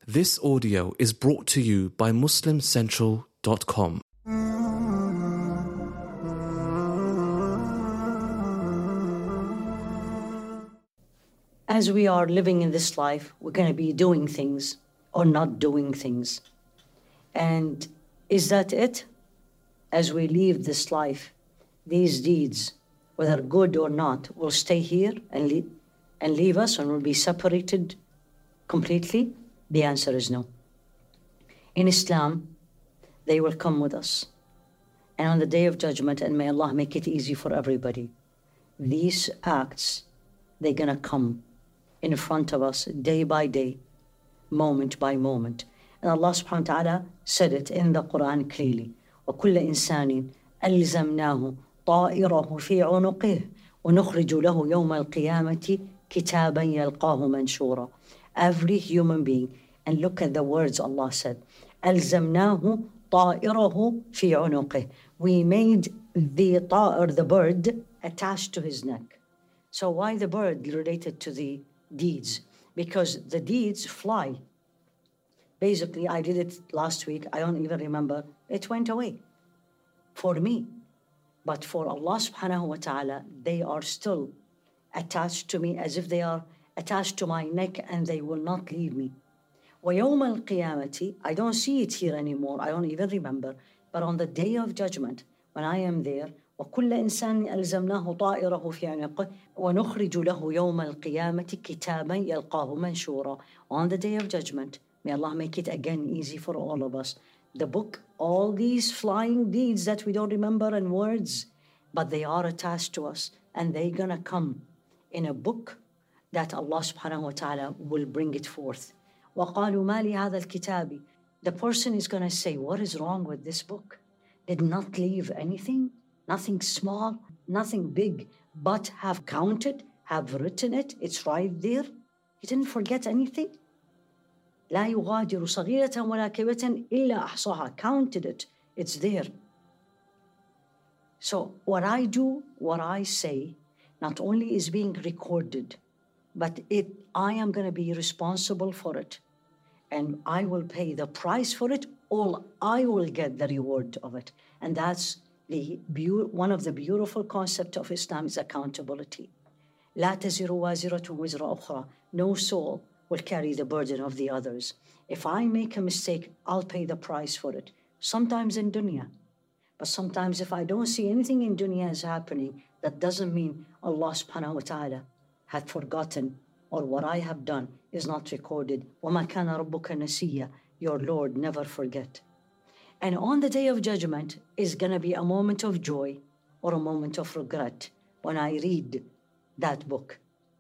This audio is brought to you by MuslimCentral.com. As we are living in this life, we're going to be doing things or not doing things. And is that it? As we leave this life, these deeds, whether good or not, will stay here and leave us and will be separated completely? The answer is no. In Islam, they will come with us. And on the Day of Judgment, and may Allah make it easy for everybody, these acts, they're going to come in front of us day by day, moment by moment. And Allah subhanahu wa ta'ala said it in the Quran clearly. وَكُلَّ إِنسَانٍ أَلْزَمْنَاهُ طَائِرَهُ فِي عُنُقِهِ وَنُخْرِجُ لَهُ يَوْمَ الْقِيَامَةِ كِتَابًا يَلْقَاهُ مَنْشُورًا. Every human being, and look at the words Allah said, أَلْزَمْنَاهُ طَائِرَهُ فِي عُنُقِهِ. We made the ta'ir, the bird, attached to his neck. So why the bird related to the deeds? Because the deeds fly. Basically, I did it last week. I don't even remember. It went away for me. But for Allah subhanahu wa ta'ala, they are still attached to me as if they are attached to my neck and they will not leave me. وَيَوْمَ الْقِيَامَةِ, I don't see it here anymore. I don't even remember. But on the Day of Judgment, when I am there, وَكُلَّ إِنسَانٍ أَلْزَمْنَاهُ طَائِرَهُ فِي عُنُقِهِ وَنُخْرِجُ لَهُ يَوْمَ الْقِيَامَةِ كِتَابًا يَلْقَاهُ مَنْشُورًا. On the Day of Judgment, may Allah make it again easy for all of us. The book, all these flying deeds that we don't remember and words, but they are attached to us and they're gonna come in a book that Allah subhanahu wa ta'ala will bring it forth. وَقَالُوا مَا لِهَذَا الْكِتَابِ. The person is gonna say, what is wrong with this book? Did not leave anything, nothing small, nothing big, but have counted, have written it, it's right there. He didn't forget anything. لا يغادر صغيرة ولا كبيرة إلا أحصاها. Counted it, it's there. So what I do, what I say, not only is being recorded, but I am going to be responsible for it. And I will pay the price for it, or I will get the reward of it. And that's one of the beautiful concepts of Islam is accountability. لا تزر وازرة وزر أخرى. No soul will carry the burden of the others. If I make a mistake, I'll pay the price for it. Sometimes in dunya. But sometimes if I don't see anything in dunya is happening, that doesn't mean Allah subhanahu wa ta'ala had forgotten or what I have done is not recorded. وَمَا كَانَ رَبُّكَ نَسِيًّا. Your Lord never forget. And on the Day of Judgment is going to be a moment of joy or a moment of regret when I read that book.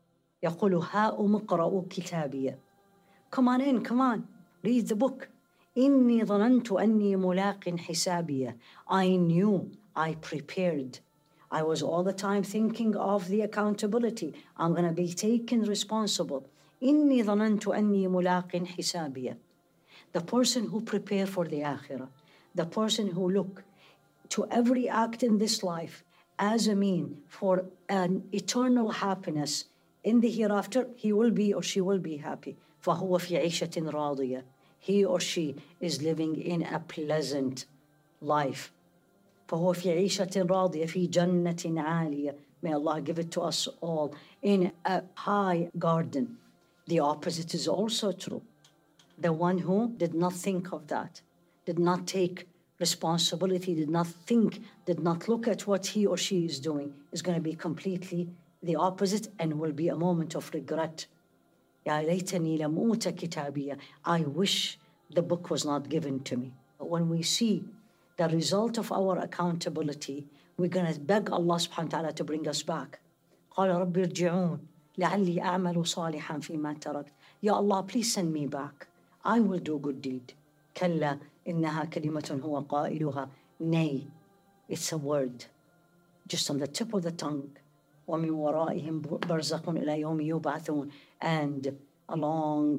يقول هاؤم اقرءوا كتابي. Come on in, come on, read the book. إني ظننت أني ملاق حسابي. I knew, I prepared. I was all the time thinking of the accountability. I'm going to be taken responsible. إني ظننت أني ملاق حسابي. The person who prepare for the akhirah, the person who look to every act in this life as a mean for an eternal happiness in the hereafter, he will be or she will be happy. فهو في عيشة راضية. He or she is living in a pleasant life. فهو في عيشة راضية في جنة عالية. May Allah give it to us all in a high garden. The opposite is also true. The one who did not think of that, did not take responsibility, did not think, did not look at what he or she is doing, is going to be completely the opposite and will be a moment of regret. يا ليتني لم أوت كتابية. I wish the book was not given to me. But when we see the result of our accountability, we're going to beg Allah subhanahu wa ta'ala to bring us back. قال رب ارجعون لعلي أعمل صالحا فيما تركت. Ya Allah, please send me back. I will do good deed. كلا إنها كلمة هو قائلها. Nay, it's a word, just on the tip of the tongue. ومن ورائهم برزخ إلى يوم يبعثون. And a long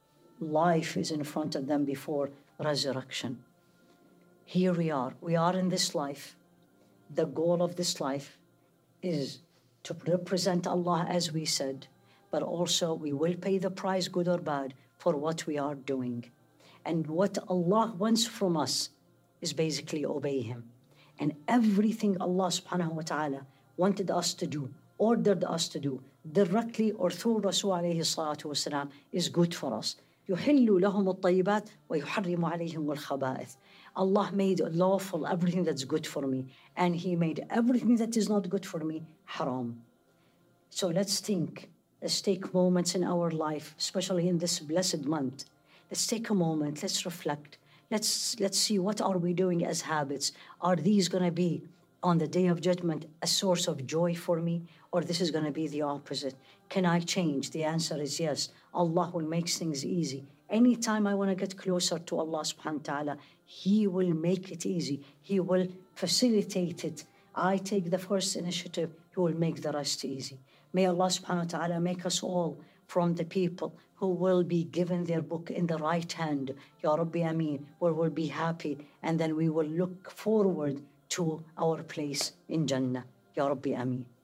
life is in front of them before resurrection. Here we are in this life. The goal of this life is to represent Allah as we said, but also we will pay the price, good or bad, for what we are doing. And what Allah wants from us is basically obey Him. And everything Allah subhanahu wa ta'ala wanted us to do, ordered us to do, directly or through Rasul alayhi salatu wasalam, is good for us. يُحِلُّ لَهُمُ الطَّيِّبَاتِ وَيُحَرِّمُ عَلَيْهِمُ الْخَبَائِثِ. Allah made lawful everything that's good for me, and He made everything that is not good for me haram. So let's think, let's take moments in our life, especially in this blessed month. Let's take a moment, let's reflect. Let's see, what are we doing as habits? Are these going to be, on the Day of Judgment, a source of joy for me? Or this is going to be the opposite? Can I change? The answer is yes. Allah will make things easy. Anytime I want to get closer to Allah subhanahu wa ta'ala, He will make it easy. He will facilitate it. I take the first initiative, He will make the rest easy. May Allah subhanahu wa ta'ala make us all from the people who will be given their book in the right hand, Ya Rabbi Ameen, where we'll be happy, and then we will look forward to our place in Jannah, Ya Rabbi Ameen.